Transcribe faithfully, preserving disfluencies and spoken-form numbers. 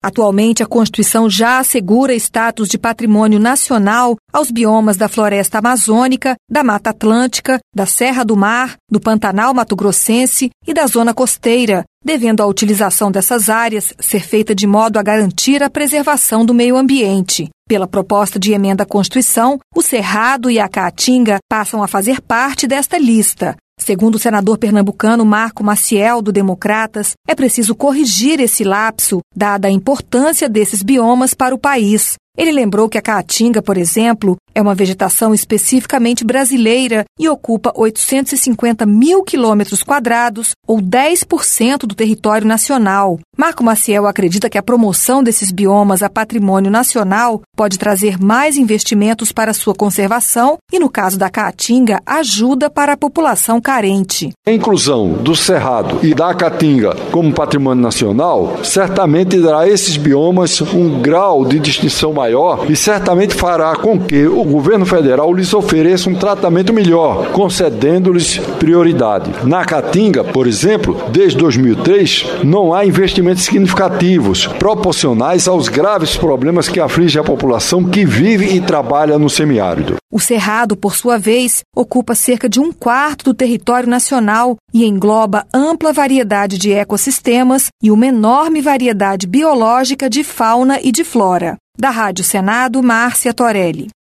Atualmente, a Constituição já assegura status de patrimônio nacional aos biomas da floresta amazônica, da Mata Atlântica, da Serra do Mar, do Pantanal mato-grossense e da zona costeira, devendo a utilização dessas áreas ser feita de modo a garantir a preservação do meio ambiente. Pela proposta de emenda à Constituição, o Cerrado e a Caatinga passam a fazer parte desta lista. Segundo o senador pernambucano Marco Maciel, do Democratas, é preciso corrigir esse lapso, dada a importância desses biomas para o país. Ele lembrou que a Caatinga, por exemplo, é uma vegetação especificamente brasileira e ocupa oitocentos e cinquenta mil quilômetros quadrados, ou dez por cento do território nacional. Marco Maciel acredita que a promoção desses biomas a patrimônio nacional pode trazer mais investimentos para sua conservação e, no caso da Caatinga, ajuda para a população carente. A inclusão do Cerrado e da Caatinga como patrimônio nacional certamente dará a esses biomas um grau de distinção maior e certamente fará com que o governo federal lhes ofereça um tratamento melhor, concedendo-lhes prioridade. Na Caatinga, por exemplo, desde dois mil e três, não há investimentos significativos proporcionais aos graves problemas que afligem a população que vive e trabalha no semiárido. O Cerrado, por sua vez, ocupa cerca de um quarto do território nacional e engloba ampla variedade de ecossistemas e uma enorme variedade biológica de fauna e de flora. Da Rádio Senado, Márcia Torelli.